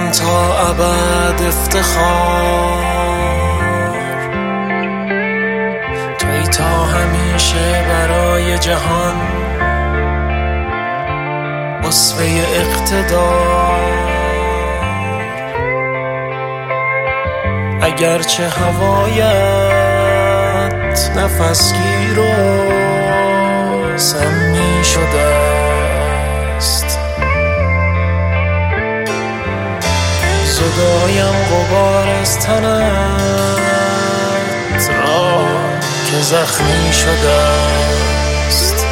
کنم تا ابد افتخار، تویی تا همیشه برای جهان اسوه اقتدار. اگرچه هوایت نفسگیر و سمی شده است، زدایم غبار از تنت را که زخمی شده است.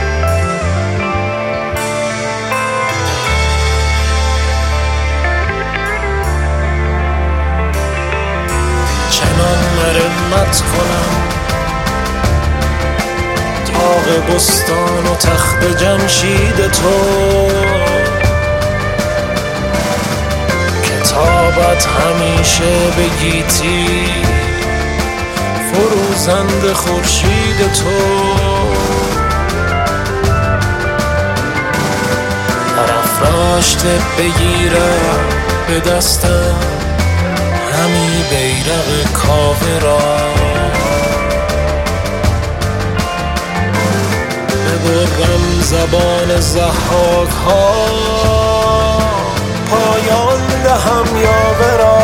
چنان مرمت کنم طاق بستان و تخت جمشید تو، کتابت همیشه بگیتی فروزند خورشید تو. برافراشته بگیرم به دستم همی بیرق کاوه را، ببرم زبان ضحاک ها، پایان دهم یاوه را.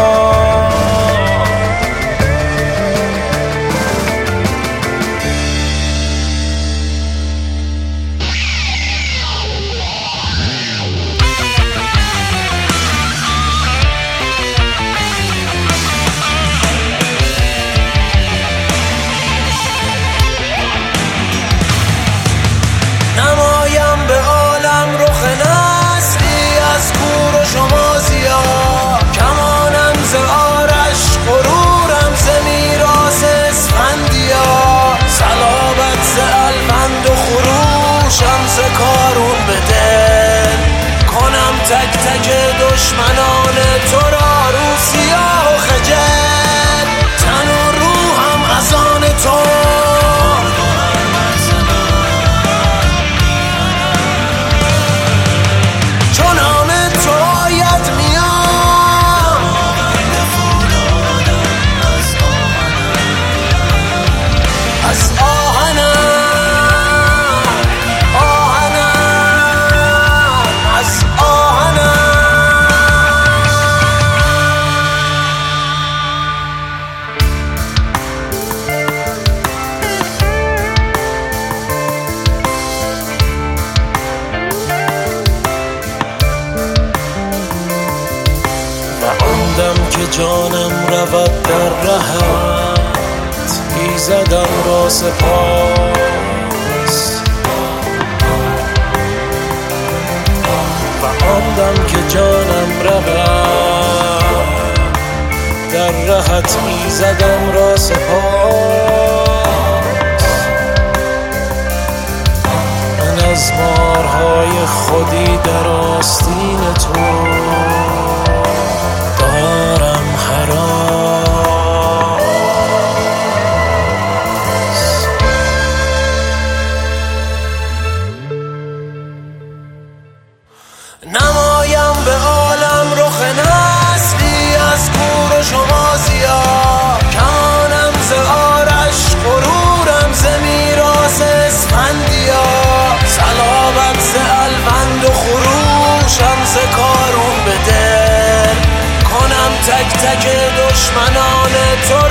نمایم به عالم رخ نسلی از کور و شمازیا، کمانم ز آرش غرورم ز میراث اسفندیا، صلابت ز الوند و خروشم ز کارون به دل، کنم تک تک دشمنان تو را رو سیاه و خجل، تن و روحم از آن تو. که جانم رود در رهت، ایزدم را سپاس. و آن دم که جانم رود در رهت، ایزدم را سپاس. من از مارهای خودی در آستین تو دارم هراس. نمایم به عالم رخ نسلی از کور و شمازیا، کمانم ز آرش غرورم ز میراث اسفندیا، صلابت ز الوند و خروشم ز کارون به دل، کنم تک تک دشمنان تو